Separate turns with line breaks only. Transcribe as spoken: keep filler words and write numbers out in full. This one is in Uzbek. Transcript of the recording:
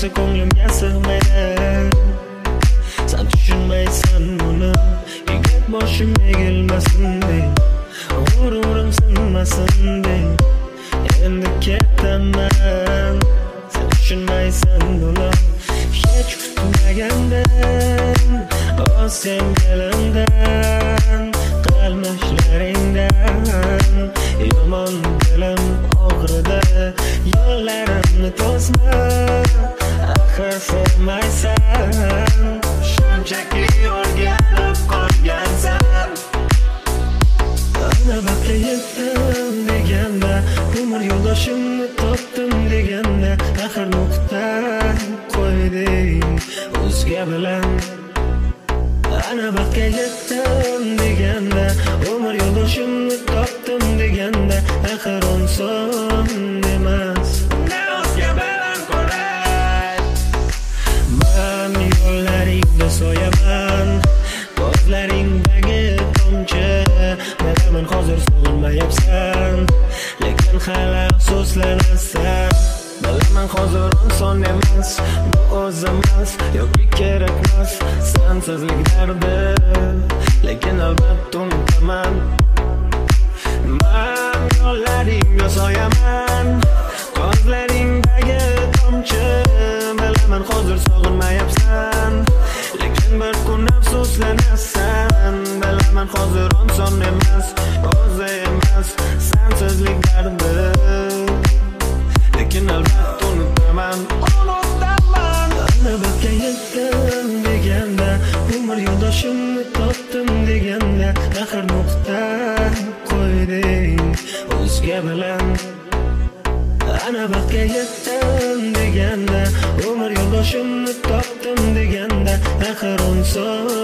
bo'lsa ko'nglimga sig'maydi. Sen tushunmaysan buni, yigit boshim egilmasin deng, g'ururim sinmasin deng, endi ketaman. Sen tushunmaysan buni, hech kutmagandan, o sen kelindan, qilmishlaringdan yomon dilim og'rida, yo'llarimni to'sma, axir sevmaysan, shunchaki o'rganib qolgansan. Ana baxtga yetdim deganda, umr yo'ldoshimni topdim deganda, axir nuqta qo'yding o'zga bilan. Ana baxtga yetdim deganda, umr yo'ldoshimni topdim deganda, axir inson emas, o'zga bilan qo'ray. Men yo'llaringda soyaman, ko'zlaringdagi tomchi, bilaman hozir sog'inmayapsan, lekin hali afsuslanasan. Bilaman hozir inson emas, bu o'z emas, yoki kerakmas sensizlik dardi, lekin albatta unutaman. Men yo'llaringga soyaman, ko'zlaringdagi tomchi, bilaman hozir sog'inmayapsan, lekin bir kun afsuslanasan. Bilaman hozir inson emas, o'zi emas sensizlik dardi, lekin albatta unutaman, unutaman. Ana baxtga yetdim deganda, umr yo'ldoshimni topdim deganda, axir nuqta qo'yding o'zga bilan. Ana baxtga yetdim deganda, umr yo'ldoshimni topdim deganda, axir inson